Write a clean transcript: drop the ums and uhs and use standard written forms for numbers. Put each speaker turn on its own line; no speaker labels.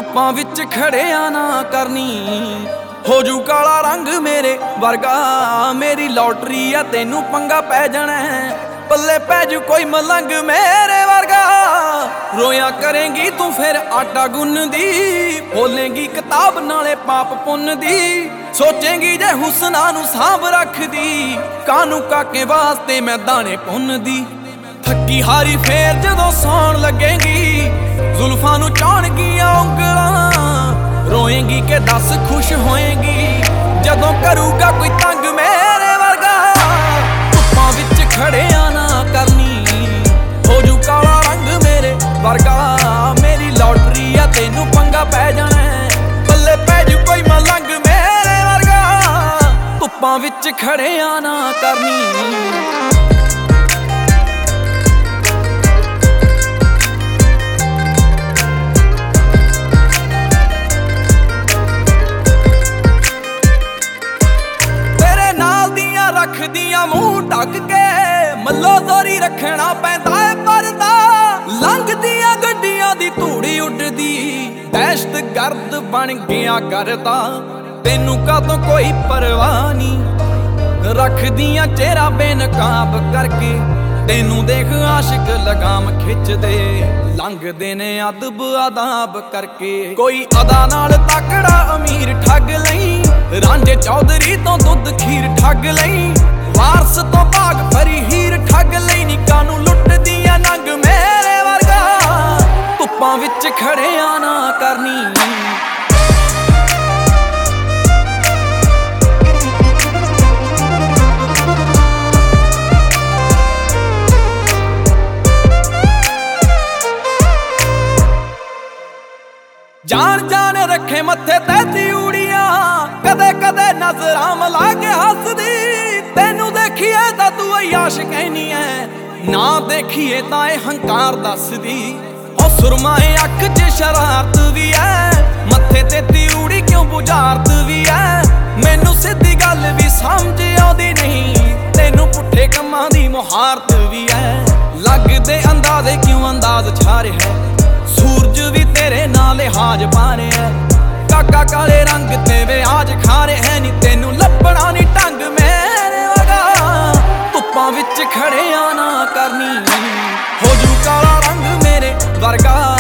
ਧੁੱਪਾਂ ਵਿੱਚ ਖੜਿਆ ਨਾ ਕਰਨੀ, ਹੋ ਜੂ ਕਾਲਾ ਰੰਗ ਮੇਰੇ ਵਰਗਾ। ਮੇਰੀ ਲੋਟਰੀ ਆ ਤੈਨੂੰ ਪੰਗਾ ਪੈ ਜਾਣਾ, ਪੱਲੇ ਪੈ ਜੂ ਕੋਈ ਮਲੰਗ ਮੇਰੇ ਵਰਗਾ। ਰੋਇਆ ਕਰੇਂਗੀ ਤੂੰ ਫਿਰ ਆਟਾ ਗੁੰਨਦੀ, ਬੋਲੇਂਗੀ ਕਿਤਾਬ ਨਾਲੇ ਪਾਪ ਪੁੰਨ ਦੀ। ਸੋਚੇਂਗੀ ਜੇ ਹੁਸਨਾ ਨੂੰ ਸਾਂਭ ਰੱਖਦੀ, ਕਾਨੂੰ ਕਾਕੇ ਵਾਸਤੇ ਮੈਂ ਦਾਣੇ ਪੁੰਨਦੀ। ਥੱਕੀ ਹਾਰੀ ਫੇਰ ਜਦੋਂ ਸੌਣ ਲੱਗੇਂਗੀ, ਜ਼ੁਲਫਾਂ ਨੂੰ ਚਾਹਣਗੀਆਂ ਉਂਗਲਾਂ। ਰੋਏਂਗੀ ਕਿ ਦੱਸ ਖੁਸ਼ ਹੋਏਂਗੀ ਜਦੋਂ ਕਰੂਗਾ ਕੋਈ ਤੰਗ ਮੇਰੇ ਵਰਗਾ। ਧੁੱਪਾਂ ਵਿੱਚ ਖੜਿਆ ਨਾ ਕਰਨੀ, ਹੋ ਜੂ ਕਾਲਾ ਰੰਗ ਮੇਰੇ ਵਰਗਾ। ਮੇਰੀ ਲੋਟਰੀ ਆ ਤੈਨੂੰ ਪੰਗਾ ਪੈ ਜਾਣਾ, ਪੱਲੇ ਪੈ ਜੂ ਕੋਈ ਮਲੰਗ ਮੇਰੇ ਵਰਗਾ। ਧੁੱਪਾਂ ਵਿੱਚ ਖੜਿਆ ਨਾ ਕਰਨੀ। ਰੱਖਦੀਆਂ ਮੂੰਹ ਢੱਕ ਕੇ, ਮੱਲੋ ਦੋਰੀ ਰੱਖਣਾ ਪੈਂਦਾ ਏ ਪਰਦਾ। ਲੰਘਦੀਆਂ ਗੱਡੀਆਂ ਦੀ ਧੂੜੀ ਉੱਡਦੀ, ਦਹਿਸ਼ਤ ਗਰਦ ਬਣ ਗਿਆ ਕਰਦਾ। ਤੈਨੂੰ ਕਾਹਤੋਂ ਕੋਈ ਪਰਵਾਹ ਨਹੀਂ, ਰੱਖਦੀਆਂ ਚਿਹਰਾ ਬੇਨਕਾਬ ਕਰਕੇ। ਤੈਨੂੰ ਦੇਖ ਆਸ਼ਿਕ ਲਗਾਮ ਖਿੱਚਦੇ, ਲੰਘਦੇ ਨੇ ਅਦਬ ਆਦਾਬ ਕਰਕੇ। ਕੋਈ ਅਦਾ ਨਾਲ ਤਕੜਾ ਅਮੀਰ ਠੱਗ ਲਈ, ਰਾਂਝੇ ਚੌਧਰੀ ਤੋਂ ਦੁੱਧ ਖੀਰ ਠੱਗ ਲਈ। ਵਾਰਸ ਤੋਂ ਭਾਗ ਭਰੀ ਹੀਰ ਠੱਗ ਲਈ, ਨਿੱਕਾ ਨੂੰ ਲੁੱਟਦੀਆਂ ਨੰਗ ਮੇਰੇ ਵਰਗਾ। ਧੁੱਪਾਂ ਵਿੱਚ ਖੜਿਆ ਨਾ ਕਰਨੀ। ਜਾਣ ਜਾਣ ਰੱਖੇ ਮੱਥੇ ਤੇ ਤਿਊੜੀਆਂ, ਕਦੇ ਕਦੇ ਨਜ਼ਰਾਂ ਮਿਲਾ ਕੇ ਹੱਸਦੀ। ਤੈਨੂੰ ਦੇਖੀਏ ਤਾਂ ਤੂੰ ਅਯਾਸ਼ ਕਹਿਨੀ ਐ, ਨਾ ਦੇਖੀਏ ਤਾਂ ਇਹ ਹੰਕਾਰ ਦੱਸਦੀ। ਉਹ ਸੁਰਮਾਏ ਅੱਖ 'ਚ ਸ਼ਰਾਰਤ ਵੀ ਐ, ਮੱਥੇ ਤੇ ਤਿਊੜੀ ਕਿਉਂ ਬੁਝਾਰਤ ਵੀ ਐ। ਮੈਨੂੰ ਸਿੱਧੀ ਗੱਲ ਵੀ ਸਮਝ ਆਉਂਦੀ ਨਹੀਂ, ਤੈਨੂੰ ਪੁੱਠੇ ਕੰਮਾਂ ਦੀ ਮੁਹਾਰਤ ਵੀ ਐ। ਲੱਗਦੇ ਅੰਦਾਜ਼ੇ ਕਿਉਂ ਅੰਦਾਜ਼ ਛਾ ਰਿਹਾ, ਸੂਰਜ ਵੀ ਤੇਰੇ ਨਾਲ ਲਿਹਾਜ਼ ਪਾ ਰਿਹਾ। ਕਾਕਾ ਕਾਲੇ ਰੰਗ ਤੇ ਵਿਆਜ ਖਾ ਰਿਹਾ ਨੀ, ਤੈਨੂੰ ਲੱਭਣਾ ਨੀ ਢੰਗ ਮੇਰੇ ਵਰਗਾ। ਧੁੱਪਾਂ ਵਿੱਚ ਖੜਿਆ ਨਾ ਕਰਨੀ, ਹੋ ਜੂ ਕਾਲਾ ਰੰਗ ਮੇਰੇ ਵਰਗਾ।